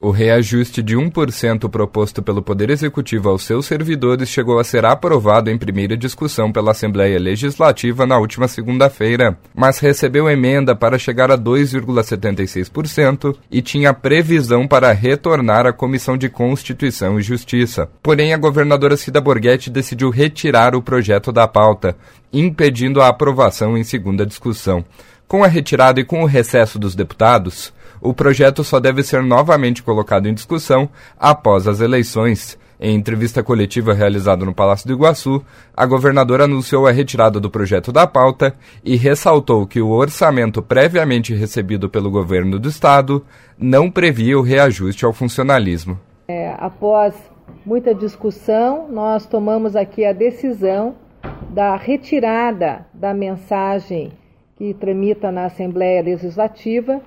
O reajuste de 1% proposto pelo Poder Executivo aos seus servidores chegou a ser aprovado em primeira discussão pela Assembleia Legislativa na última segunda-feira, mas recebeu emenda para chegar a 2,76% e tinha previsão para retornar à Comissão de Constituição e Justiça. Porém, a governadora Cida Borghetti decidiu retirar o projeto da pauta, impedindo a aprovação em segunda discussão. Com a retirada e com o recesso dos deputados, o projeto só deve ser novamente colocado em discussão após as eleições. Em entrevista coletiva realizada no Palácio do Iguaçu, a governadora anunciou a retirada do projeto da pauta e ressaltou que o orçamento previamente recebido pelo governo do estado não previa o reajuste ao funcionalismo. Após muita discussão, nós tomamos aqui a decisão da retirada da mensagem que tramita na Assembleia Legislativa,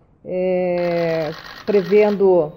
prevendo o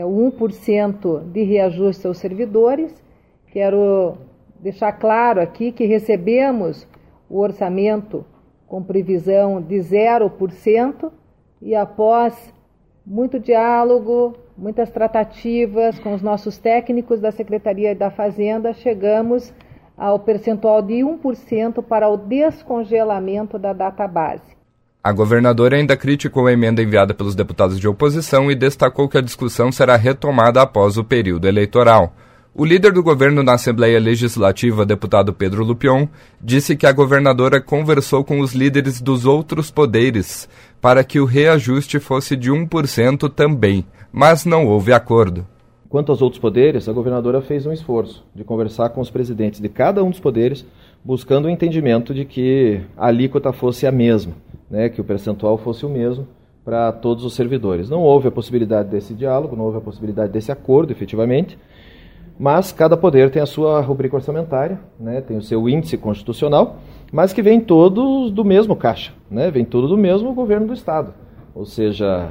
1% de reajuste aos servidores. Quero deixar claro aqui que recebemos o orçamento com previsão de 0% e após muito diálogo, muitas tratativas com os nossos técnicos da Secretaria da Fazenda, chegamos ao percentual de 1% para o descongelamento da database. A governadora ainda criticou a emenda enviada pelos deputados de oposição e destacou que a discussão será retomada após o período eleitoral. O líder do governo na Assembleia Legislativa, deputado Pedro Lupion, disse que a governadora conversou com os líderes dos outros poderes para que o reajuste fosse de 1% também, mas não houve acordo. Quanto aos outros poderes, a governadora fez um esforço de conversar com os presidentes de cada um dos poderes, buscando o entendimento de que a alíquota fosse a mesma, que o percentual fosse o mesmo para todos os servidores. Não houve a possibilidade desse diálogo, não houve a possibilidade desse acordo, efetivamente, mas cada poder tem a sua rubrica orçamentária, tem o seu índice constitucional, mas que vem todos do mesmo caixa, vem tudo do mesmo governo do Estado. Ou seja,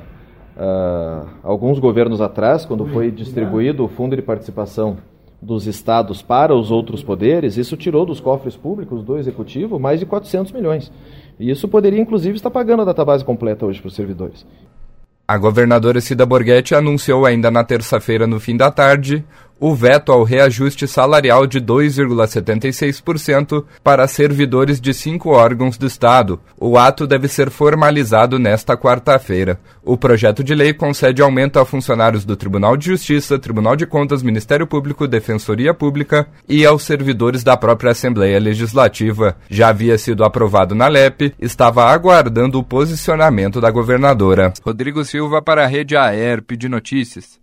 alguns governos atrás, quando foi distribuído o fundo de participação dos estados para os outros poderes, isso tirou dos cofres públicos do Executivo mais de 400 milhões. E isso poderia, inclusive, estar pagando a database completa hoje para os servidores. A governadora Cida Borghetti anunciou ainda na terça-feira, no fim da tarde, o veto ao reajuste salarial de 2,76% para servidores de 5 órgãos do Estado. O ato deve ser formalizado nesta quarta-feira. O projeto de lei concede aumento a funcionários do Tribunal de Justiça, Tribunal de Contas, Ministério Público, Defensoria Pública e aos servidores da própria Assembleia Legislativa. Já havia sido aprovado na LEP, estava aguardando o posicionamento da governadora. Rodrigo Silva para a Rede AERP de Notícias.